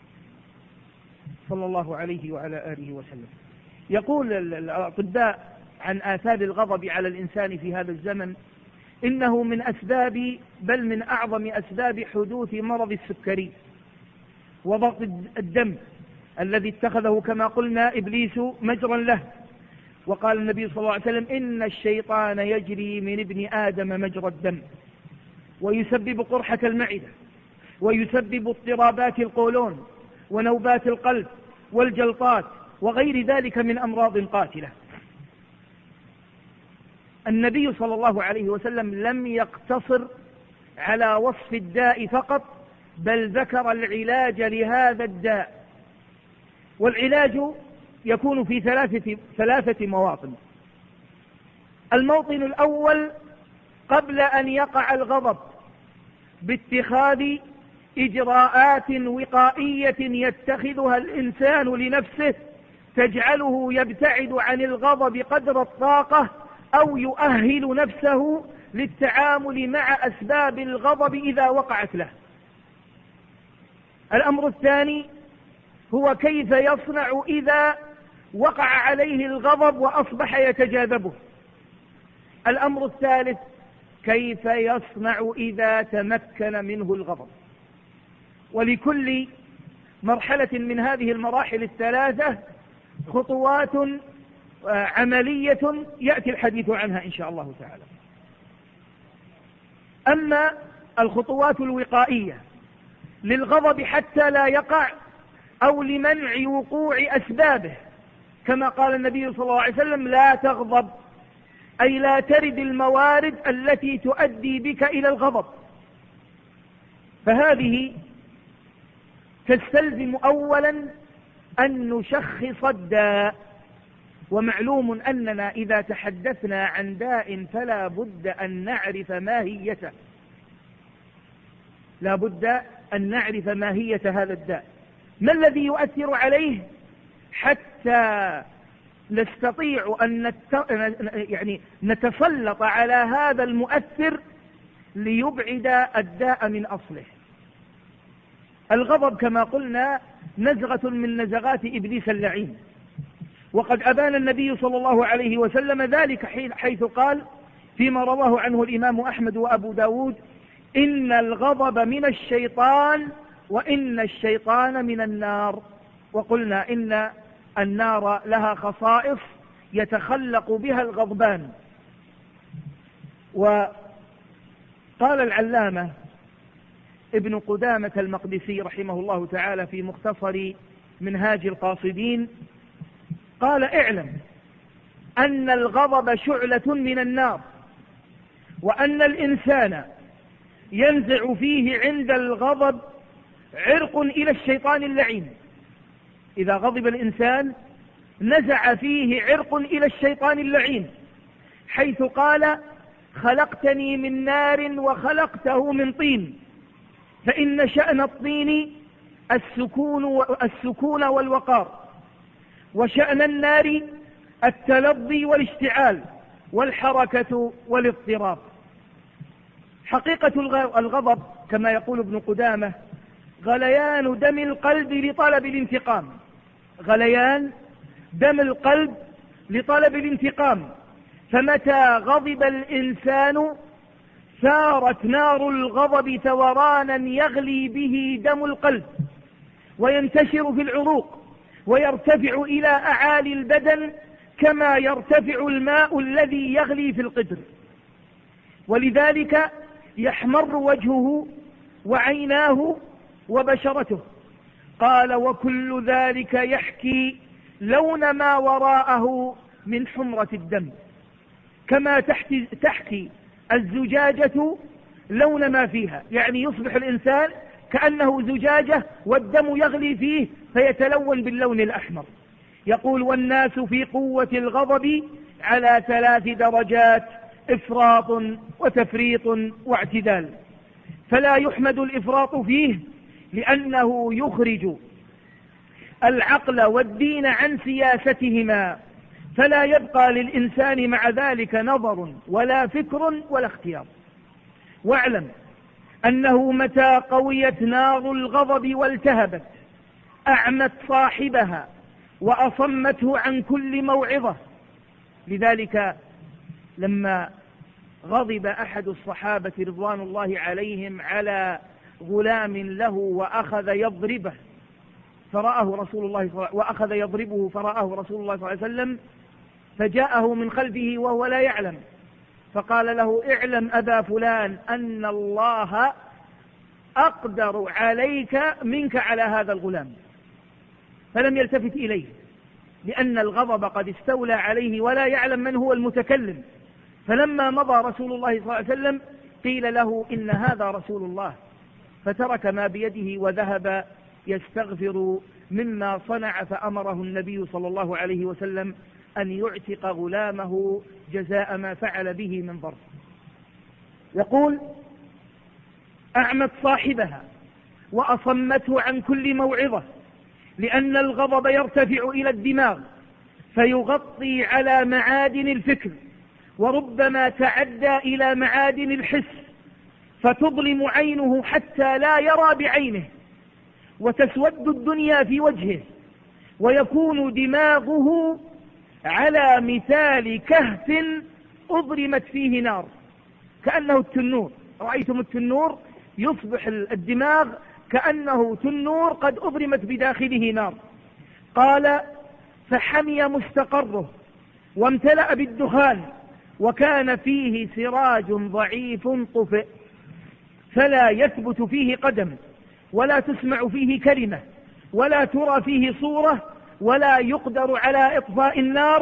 صلى الله عليه وعلى آله وسلم. يقول الأطباء عن آثار الغضب على الإنسان في هذا الزمن إنه من أسباب، بل من أعظم أسباب حدوث مرض السكري وضغط الدم الذي اتخذه كما قلنا إبليس مجرا له. وقال النبي صلى الله عليه وسلم إن الشيطان يجري من ابن آدم مجرى الدم، ويسبب قرحة المعدة، ويسبب اضطرابات القولون ونوبات القلب والجلطات وغير ذلك من أمراض قاتلة. النبي صلى الله عليه وسلم لم يقتصر على وصف الداء فقط، بل ذكر العلاج لهذا الداء، والعلاج يكون في ثلاثة, ثلاثة مواطن. الموطن الأول قبل أن يقع الغضب باتخاذ إجراءات وقائية يتخذها الإنسان لنفسه تجعله يبتعد عن الغضب قدر الطاقة، أو يؤهل نفسه للتعامل مع أسباب الغضب إذا وقعت له. الأمر الثاني هو كيف يصنع إذا وقع عليه الغضب وأصبح يتجاذبه. الأمر الثالث كيف يصنع إذا تمكن منه الغضب. ولكل مرحلة من هذه المراحل الثلاثة خطوات عملية يأتي الحديث عنها إن شاء الله تعالى. أما الخطوات الوقائية للغضب حتى لا يقع، أو لمنع وقوع أسبابه، كما قال النبي صلى الله عليه وسلم لا تغضب، أي لا ترد الموارد التي تؤدي بك إلى الغضب. فهذه تستلزم أولا أن نشخص الداء، ومعلوم أننا إذا تحدثنا عن داء فلا بد أن نعرف ماهيته، لا بد أن نعرف ماهية هذا الداء، ما الذي يؤثر عليه حتى نستطيع أن نت... يعني نتسلط على هذا المؤثر ليبعد الداء من أصله. الغضب كما قلنا نزغة من نزغات إبليس اللعين، وقد أبان النبي صلى الله عليه وسلم ذلك حيث قال فيما رواه عنه الإمام أحمد وأبو داود: إن الغضب من الشيطان وإن الشيطان من النار. وقلنا إن النار لها خصائص يتخلق بها الغضبان. وقال العلامة ابن قدامة المقدسي رحمه الله تعالى في مختصر منهاج القاصدين قال: اعلم أن الغضب شعلة من النار، وأن الإنسان ينزع فيه عند الغضب عرق إلى الشيطان اللعين. إذا غضب الإنسان نزع فيه عرق إلى الشيطان اللعين، حيث قال: خلقتني من نار وخلقته من طين، فإن شأن الطين السكون, السكون والوقار، وشأن النار التلظي والاشتعال والحركة والاضطراب. حقيقة الغضب كما يقول ابن قدامة غليان دم القلب لطلب الانتقام، غليان دم القلب لطلب الانتقام. فمتى غضب الإنسان ثارت نار الغضب ثورانا يغلي به دم القلب، وينتشر في العروق، ويرتفع إلى أعالي البدن كما يرتفع الماء الذي يغلي في القدر. ولذلك يحمر وجهه وعيناه وبشرته. قال: وكل ذلك يحكي لون ما وراءه من حمرة الدم، كما تحكي الزجاجة لون ما فيها، يعني يصبح الإنسان كأنه زجاجة والدم يغلي فيه فيتلون باللون الأحمر. يقول: والناس في قوة الغضب على ثلاث درجات: إفراط وتفريط واعتدال. فلا يحمد الإفراط فيه لأنه يخرج العقل والدين عن سياستهما، فلا يبقى للإنسان مع ذلك نظر ولا فكر ولا اختيار. واعلم أنه متى قويت نار الغضب والتهبت أعمت صاحبها وأصمته عن كل موعظة. لذلك لما غضب أحد الصحابة رضوان الله عليهم على غلام له وأخذ يضربه فرآه رسول الله وأخذ يضربه فرآه رسول الله صلى الله عليه وسلم، فجاءه من خلفه وهو لا يعلم، فقال له: اعلم أبا فلان أن الله أقدر عليك منك على هذا الغلام. فلم يلتفت إليه لأن الغضب قد استولى عليه ولا يعلم من هو المتكلم. فلما مضى رسول الله صلى الله عليه وسلم قيل له: إن هذا رسول الله، فترك ما بيده وذهب يستغفر مما صنع. فأمره النبي صلى الله عليه وسلم أن يعتق غلامه جزاء ما فعل به من ضرب. يقول: أعمت صاحبها وأصمته عن كل موعظة، لأن الغضب يرتفع إلى الدماغ فيغطي على معادن الفكر، وربما تعدى إلى معادن الحس فتظلم عينه حتى لا يرى بعينه، وتسود الدنيا في وجهه، ويكون دماغه على مثال كهف أضرمت فيه نار، كأنه التنور. رأيتم التنور؟ يصبح الدماغ كأنه تنور قد أضرمت بداخله نار. قال: فحمي مستقره وامتلأ بالدخان، وكان فيه سراج ضعيف طفئ، فلا يثبت فيه قدم، ولا تسمع فيه كلمة، ولا ترى فيه صورة، ولا يقدر على إطفاء النار،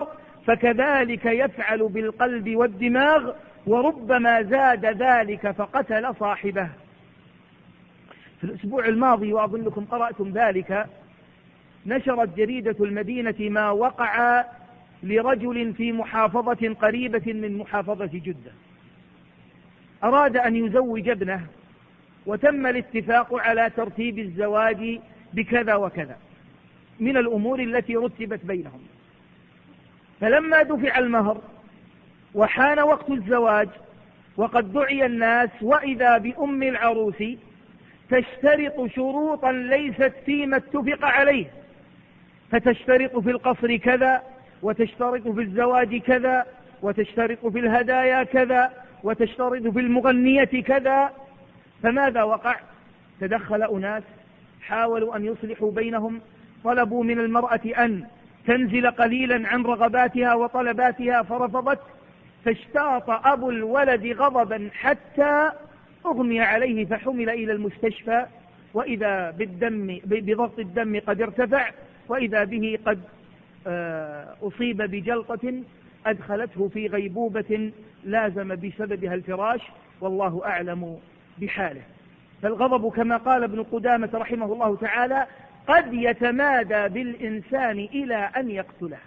فكذلك يفعل بالقلب والدماغ، وربما زاد ذلك فقتل صاحبه. في الأسبوع الماضي وأظنكم قرأتم ذلك، نشرت جريدة المدينة ما وقع لرجل في محافظة قريبة من محافظة جدة، أراد أن يزوج ابنه، وتم الاتفاق على ترتيب الزواج بكذا وكذا من الأمور التي رتبت بينهم. فلما دفع المهر وحان وقت الزواج وقد دعي الناس، وإذا بأم العروس تشترط شروطا ليست فيما اتفق عليه، فتشترط في القصر كذا، وتشترط في الزواج كذا، وتشترط في الهدايا كذا، وتشترط في المغنية كذا. فماذا وقع؟ تدخل أناس حاولوا أن يصلحوا بينهم، طلبوا من المرأة أن تنزل قليلا عن رغباتها وطلباتها فرفضت، فاشتاط أبو الولد غضبا حتى أغمي عليه فحمل إلى المستشفى، وإذا بالدم بضغط الدم قد ارتفع، وإذا به قد أصيب بجلطة أدخلته في غيبوبة لازم بسببها الفراش، والله أعلم بحاله. فالغضب كما قال ابن قدامة رحمه الله تعالى قد يتمادى بالإنسان إلى أن يقتله.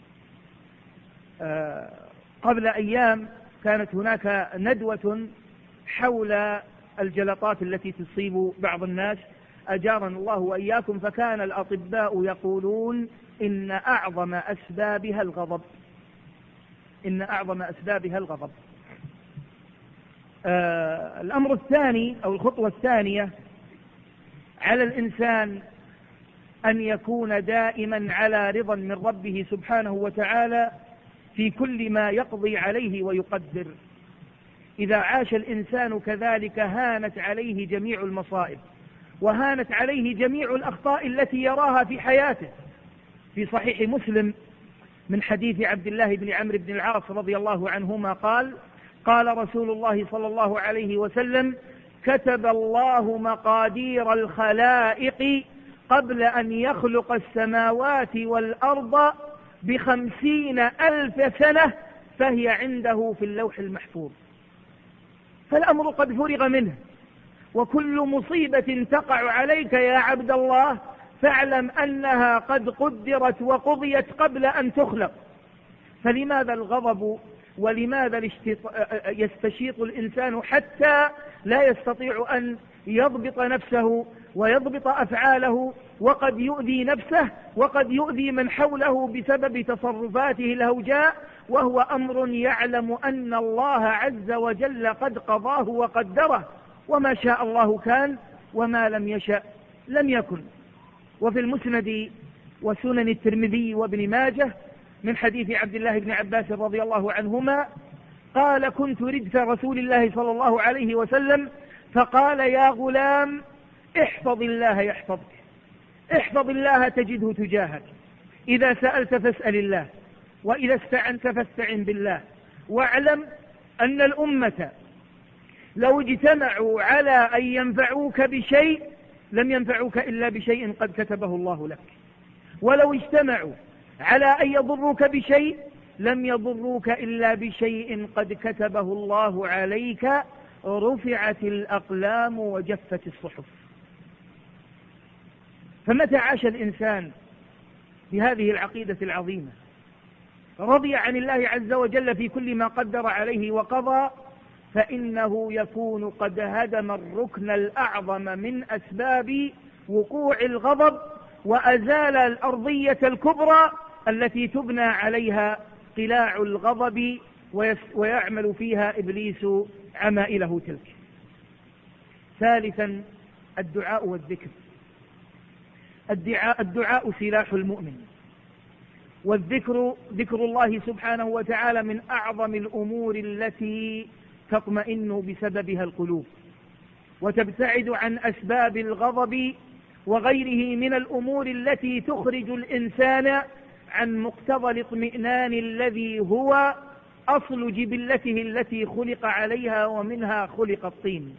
قبل أيام كانت هناك ندوة حول الجلطات التي تصيب بعض الناس، أجارنا الله وإياكم، فكان الأطباء يقولون إن أعظم أسبابها الغضب، إن أعظم أسبابها الغضب. آه الأمر الثاني أو الخطوة الثانية، على الإنسان أن يكون دائما على رضا من ربه سبحانه وتعالى في كل ما يقضي عليه ويقدر. إذا عاش الإنسان كذلك هانت عليه جميع المصائب، وهانت عليه جميع الأخطاء التي يراها في حياته. في صحيح مسلم من حديث عبد الله بن عمرو بن العاص رضي الله عنهما قال: قال رسول الله صلى الله عليه وسلم: كتب الله مقادير الخلائق قبل أن يخلق السماوات والأرض بخمسين ألف سنة، فهي عنده في اللوح المحفوظ. فالأمر قد فرغ منه، وكل مصيبة تقع عليك يا عبد الله فاعلم أنها قد قدرت وقضيت قبل أن تخلق. فلماذا الغضب؟ ولماذا يستشيط الإنسان حتى لا يستطيع أن يضبط نفسه ويضبط أفعاله، وقد يؤذي نفسه وقد يؤذي من حوله بسبب تصرفاته الهوجاء، وهو أمر يعلم أن الله عز وجل قد قضاه وقدره، وما شاء الله كان وما لم يشأ لم يكن. وفي المسند وسنن الترمذي وابن ماجه من حديث عبد الله بن عباس رضي الله عنهما قال: كنت ردف رسول الله صلى الله عليه وسلم فقال: يا غلام احفظ الله يحفظك، احفظ الله تجده تجاهك، إذا سألت فاسأل الله، وإذا استعنت فاستعن بالله، واعلم أن الأمة لو اجتمعوا على أن ينفعوك بشيء لم ينفعوك إلا بشيء قد كتبه الله لك، ولو اجتمعوا على أن يضروك بشيء لم يضروك إلا بشيء قد كتبه الله عليك، رفعت الأقلام وجفت الصحف. فمتى عاش الإنسان بهذه العقيدة العظيمة، رضي عن الله عز وجل في كل ما قدر عليه وقضى، فإنه يكون قد هدم الركن الأعظم من أسباب وقوع الغضب، وأزال الأرضية الكبرى التي تبنى عليها قلاع الغضب ويعمل فيها إبليس عمائله تلك. ثالثا الدعاء والذكر. الدعاء, الدعاء سلاح المؤمن، والذكر ذكر الله سبحانه وتعالى من أعظم الأمور التي تطمئن بسببها القلوب وتبتعد عن أسباب الغضب وغيره من الأمور التي تخرج الإنسان عن مقتضى الاطمئنان الذي هو أصل جبلته التي خلق عليها، ومنها خلق الطين.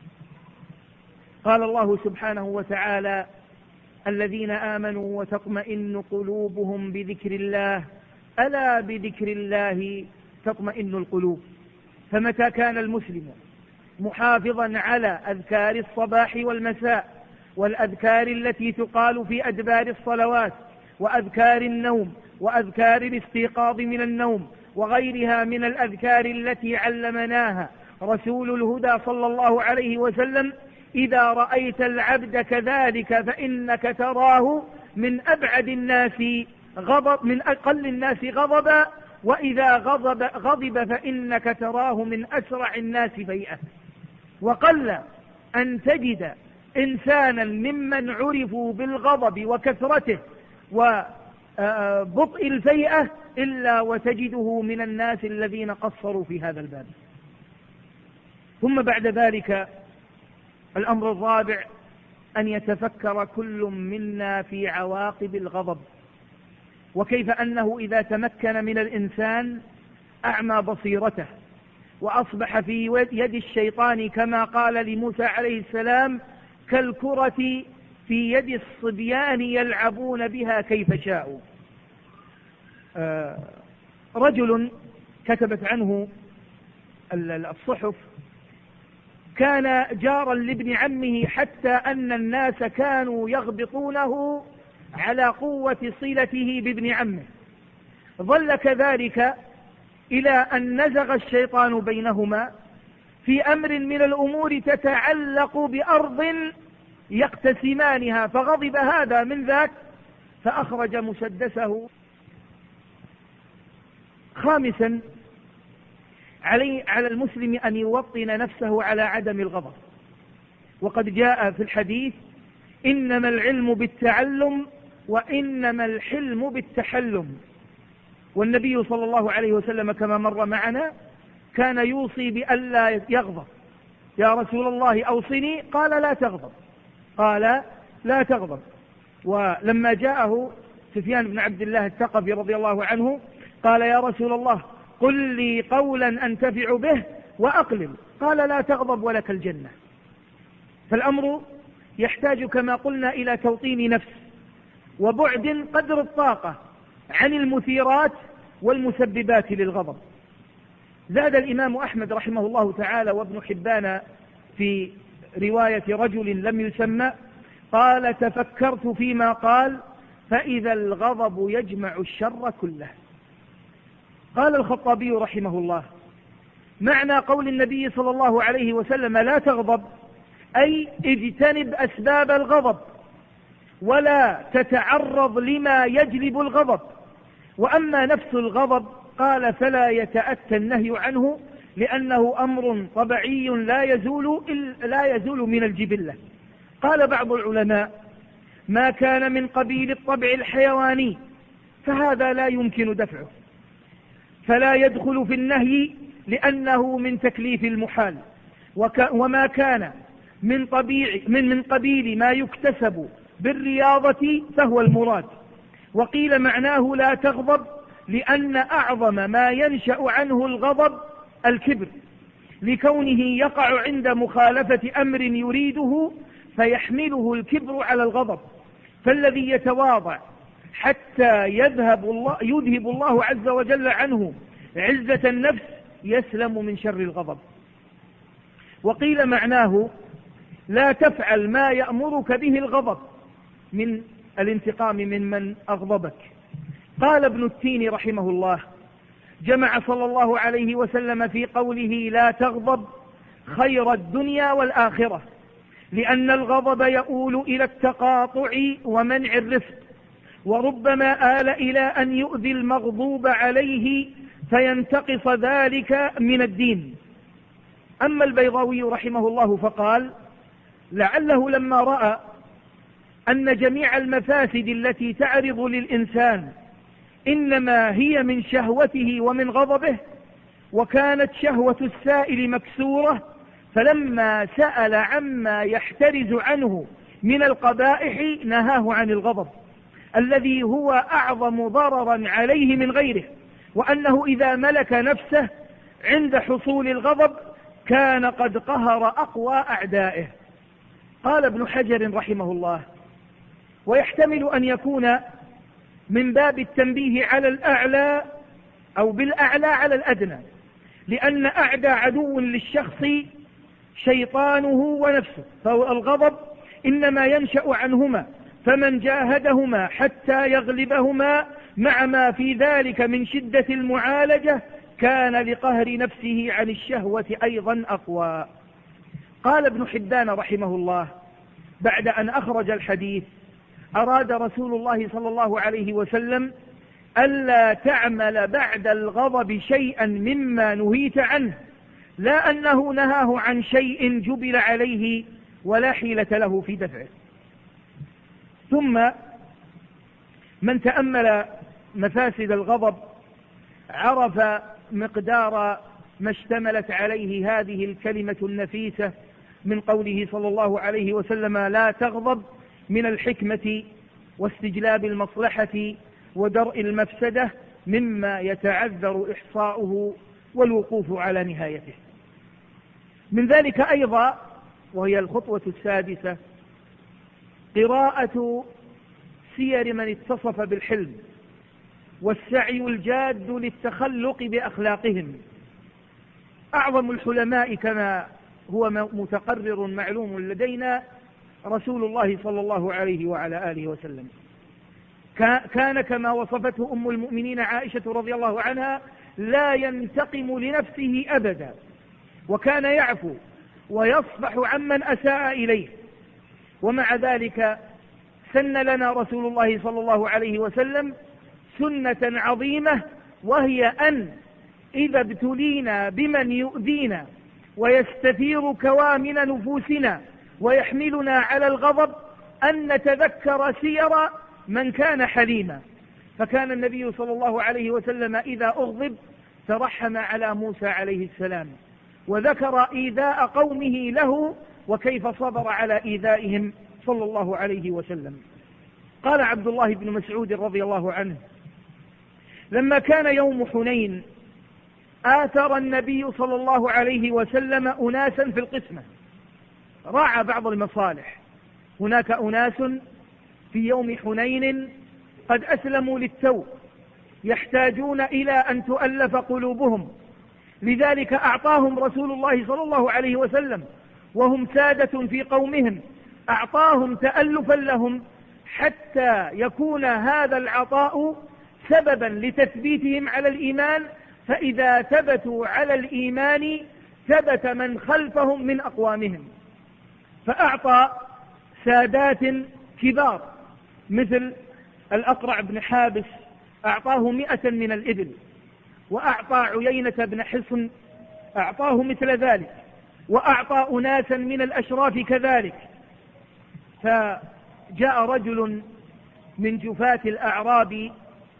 قال الله سبحانه وتعالى: الذين آمنوا وتطمئن قلوبهم بذكر الله ألا بذكر الله تطمئن القلوب. فمتى كان المسلم محافظا على أذكار الصباح والمساء والأذكار التي تقال في أدبار الصلوات وأذكار النوم وأذكار الاستيقاظ من النوم وغيرها من الأذكار التي علمناها رسول الهدى صلى الله عليه وسلم، إذا رأيت العبد كذلك فإنك تراه من أبعد الناس غضب من أقل الناس غضبا، وإذا غضب, غضب فإنك تراه من أسرع الناس فيئة. وقل أن تجد إنسانا ممن عرفوا بالغضب وكثرته وبطء الفيئة إلا وتجده من الناس الذين قصروا في هذا الباب. ثم بعد ذلك الأمر الرابع أن يتفكر كل منا في عواقب الغضب، وكيف أنه إذا تمكن من الإنسان أعمى بصيرته وأصبح في يد الشيطان كما قال لموسى عليه السلام كالكرة في يد الصبيان يلعبون بها كيف شاءوا. آه رجل كتبت عنه الصحف كان جارا لابن عمه حتى أن الناس كانوا يغبطونه على قوة صلته بابن عمه، ظل كذلك إلى أن نزغ الشيطان بينهما في أمر من الأمور تتعلق بأرض يقتسمانها، فغضب هذا من ذاك فأخرج مسدسه. خامسا علي على المسلم أن يوطن نفسه على عدم الغضب، وقد جاء في الحديث إنما العلم بالتعلم وإنما الحلم بالتحلم. والنبي صلى الله عليه وسلم كما مر معنا كان يوصي بألا يغضب. يا رسول الله أوصني، قال لا تغضب، قال لا تغضب. ولما جاءه سفيان بن عبد الله الثقفي رضي الله عنه قال يا رسول الله قل لي قولا أنتفع به وأقلم، قال لا تغضب ولك الجنة. فالأمر يحتاج كما قلنا إلى توطين نفس وبعد قدر الطاقة عن المثيرات والمسببات للغضب. زاد الإمام أحمد رحمه الله تعالى وابن حبان في رواية رجل لم يسمى قال تفكرت فيما قال فإذا الغضب يجمع الشر كله. قال الخطابي رحمه الله معنى قول النبي صلى الله عليه وسلم لا تغضب أي اجتنب أسباب الغضب ولا تتعرض لما يجلب الغضب. وأما نفس الغضب قال فلا يتأتى النهي عنه لأنه أمر طبيعي لا يزول, لا يزول من الجبلة. قال بعض العلماء ما كان من قبيل الطبع الحيواني فهذا لا يمكن دفعه فلا يدخل في النهي لأنه من تكليف المحال، وما كان من, طبيعي من, من قبيل ما يكتسب بالرياضة فهو المراد. وقيل معناه لا تغضب لأن أعظم ما ينشأ عنه الغضب الكبر لكونه يقع عند مخالفة أمر يريده فيحمله الكبر على الغضب. فالذي يتواضع حتى يذهب الله, يذهب الله عز وجل عنه عزة النفس يسلم من شر الغضب. وقيل معناه لا تفعل ما يأمرك به الغضب من الانتقام ممن أغضبك. قال ابن التين رحمه الله جمع صلى الله عليه وسلم في قوله لا تغضب خير الدنيا والآخرة، لأن الغضب يؤول إلى التقاطع ومنع الرفق، وربما آل إلى أن يؤذي المغضوب عليه فينتقص ذلك من الدين. أما البيضاوي رحمه الله فقال لعله لما رأى أن جميع المفاسد التي تعرض للإنسان إنما هي من شهوته ومن غضبه، وكانت شهوة السائل مكسورة، فلما سأل عما يحترز عنه من القبائح نهاه عن الغضب الذي هو أعظم ضررا عليه من غيره، وأنه إذا ملك نفسه عند حصول الغضب كان قد قهر أقوى أعدائه. قال ابن حجر رحمه الله ويحتمل أن يكون من باب التنبيه على الأعلى أو بالأعلى على الأدنى، لأن أعدى عدو للشخص شيطانه ونفسه، فالغضب إنما ينشأ عنهما، فمن جاهدهما حتى يغلبهما مع ما في ذلك من شدة المعالجة كان لقهر نفسه عن الشهوة أيضا أقوى. قال ابن حبان رحمه الله بعد أن أخرج الحديث: أراد رسول الله صلى الله عليه وسلم ألا تعمل بعد الغضب شيئا مما نهيت عنه، لا أنه نهاه عن شيء جبل عليه ولا حيلة له في دفعه. ثم من تأمل مفاسد الغضب عرف مقدار ما اشتملت عليه هذه الكلمة النفيسة من قوله صلى الله عليه وسلم: لا تغضب، من الحكمة واستجلاب المصلحة ودرء المفسدة مما يتعذر إحصاؤه والوقوف على نهايته. من ذلك أيضا، وهي الخطوة السادسة، قراءة سير من اتصف بالحلم والسعي الجاد للتخلق بأخلاقهم. أعظم الحلماء كما هو متقرر معلوم لدينا رسول الله صلى الله عليه وعلى آله وسلم، كان كما وصفته أم المؤمنين عائشة رضي الله عنها لا ينتقم لنفسه أبدا، وكان يعفو ويصفح عمن أساء إليه. ومع ذلك سن لنا رسول الله صلى الله عليه وسلم سنة عظيمة، وهي أن إذا ابتلينا بمن يؤذينا ويستثير كوامن نفوسنا ويحملنا على الغضب أن نتذكر سير من كان حليما. فكان النبي صلى الله عليه وسلم إذا أغضب ترحم على موسى عليه السلام، وذكر إيذاء قومه له وكيف صبر على إيذائهم صلى الله عليه وسلم. قال عبد الله بن مسعود رضي الله عنه: لما كان يوم حنين آثر النبي صلى الله عليه وسلم أناسا في القسمة، راعى بعض المصالح. هناك أناس في يوم حنين قد أسلموا للتو، يحتاجون إلى أن تؤلف قلوبهم، لذلك أعطاهم رسول الله صلى الله عليه وسلم وهم سادة في قومهم، أعطاهم تألفا لهم حتى يكون هذا العطاء سببا لتثبيتهم على الإيمان، فإذا ثبتوا على الإيمان ثبت من خلفهم من أقوامهم. فأعطى سادات كبار مثل الأقرع بن حابس، أعطاه مئة من الإبل، وأعطى عيينة بن حصن أعطاه مثل ذلك، وأعطى أناسا من الأشراف كذلك. فجاء رجل من جفاة الأعراب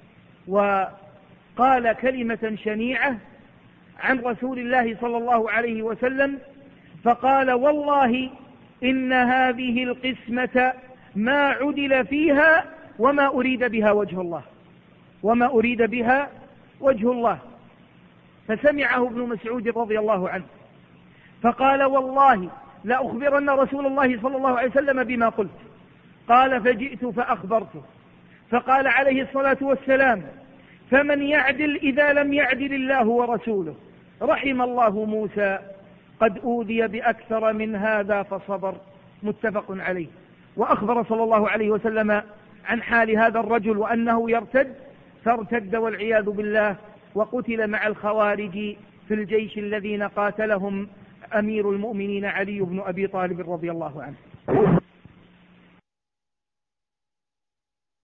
وقال كلمة شنيعة عن رسول الله صلى الله عليه وسلم، فقال: والله إن هذه القسمة ما عدل فيها وما أريد بها وجه الله، وما أريد بها وجه الله. فسمعه ابن مسعود رضي الله عنه فقال: والله لأخبرن رسول الله صلى الله عليه وسلم بما قلت. قال: فجئت فأخبرته، فقال عليه الصلاة والسلام: فمن يعدل إذا لم يعدل الله ورسوله؟ رحم الله موسى، قد أوذي بأكثر من هذا فصبر. متفق عليه. وأخبر صلى الله عليه وسلم عن حال هذا الرجل وأنه يرتد، فارتد والعياذ بالله، وقتل مع الخوارج في الجيش الذين قاتلهم أمير المؤمنين علي بن أبي طالب رضي الله عنه.